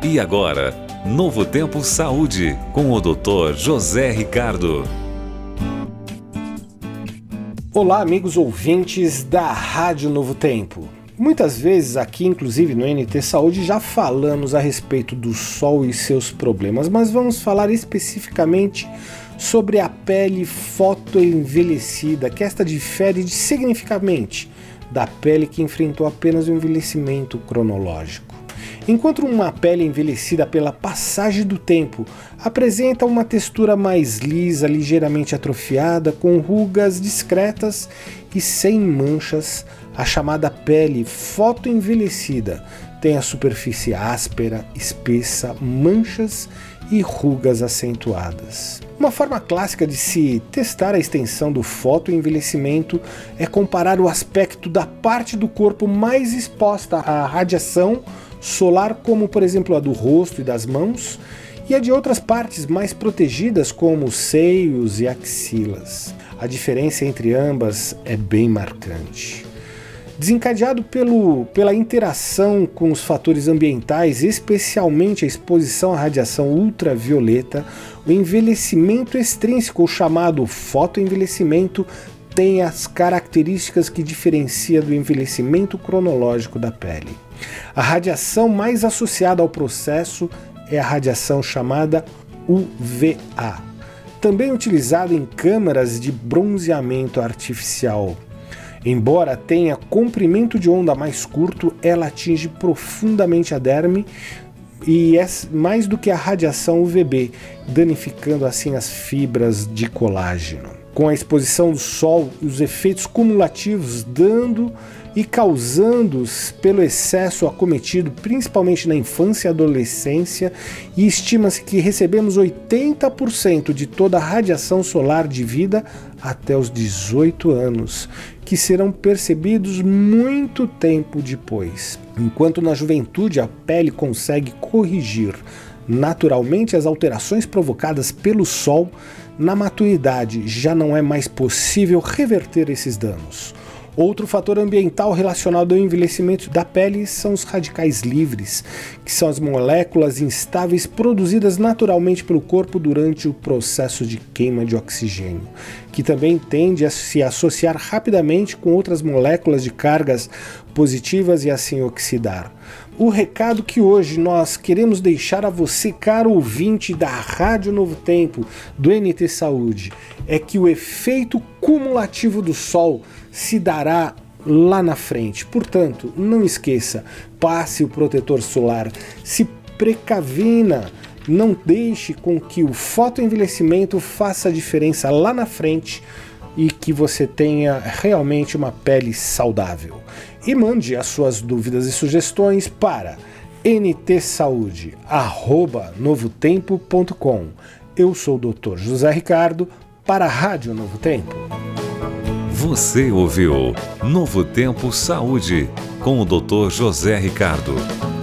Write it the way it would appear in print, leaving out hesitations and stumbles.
E agora, Novo Tempo Saúde, com o Dr. José Ricardo. Olá, amigos ouvintes da Rádio Novo Tempo. Muitas vezes aqui, inclusive no NT Saúde, já falamos a respeito do sol e seus problemas, mas vamos falar especificamente sobre a pele fotoenvelhecida, que esta difere significativamente da pele que enfrentou apenas o envelhecimento cronológico. Enquanto uma pele envelhecida pela passagem do tempo apresenta uma textura mais lisa, ligeiramente atrofiada, com rugas discretas e sem manchas, a chamada pele fotoenvelhecida tem a superfície áspera, espessa, manchas e rugas acentuadas. Uma forma clássica de se testar a extensão do fotoenvelhecimento é comparar o aspecto da parte do corpo mais exposta à radiação solar, como por exemplo a do rosto e das mãos, e a de outras partes mais protegidas, como os seios e axilas. A diferença entre ambas é bem marcante. Desencadeado pela interação com os fatores ambientais, especialmente a exposição à radiação ultravioleta, o envelhecimento extrínseco, ou chamado fotoenvelhecimento, tem as características que diferencia do envelhecimento cronológico da pele. A radiação mais associada ao processo é a radiação chamada UVA, também utilizada em câmaras de bronzeamento artificial. Embora tenha comprimento de onda mais curto, ela atinge profundamente a derme e é mais do que a radiação UVB, danificando assim as fibras de colágeno. Com a exposição do sol, os efeitos cumulativos dando e causando pelo excesso acometido, principalmente na infância e adolescência, e estima-se que recebemos 80% de toda a radiação solar de vida até os 18 anos, que serão percebidos muito tempo depois. Enquanto na juventude a pele consegue corrigir naturalmente as alterações provocadas pelo sol, na maturidade já não é mais possível reverter esses danos. Outro fator ambiental relacionado ao envelhecimento da pele são os radicais livres, que são as moléculas instáveis produzidas naturalmente pelo corpo durante o processo de queima de oxigênio, que também tende a se associar rapidamente com outras moléculas de cargas positivas e assim oxidar. O recado que hoje nós queremos deixar a você, caro ouvinte da Rádio Novo Tempo, do NT Saúde, é que o efeito cumulativo do sol se dará lá na frente. Portanto, não esqueça, passe o protetor solar, se precavina, não deixe com que o fotoenvelhecimento faça a diferença lá na frente e que você tenha realmente uma pele saudável. E mande as suas dúvidas e sugestões para ntsaúde@novotempo.com. Eu sou o Dr. José Ricardo para a Rádio Novo Tempo. Você ouviu Novo Tempo Saúde, com o Dr. José Ricardo.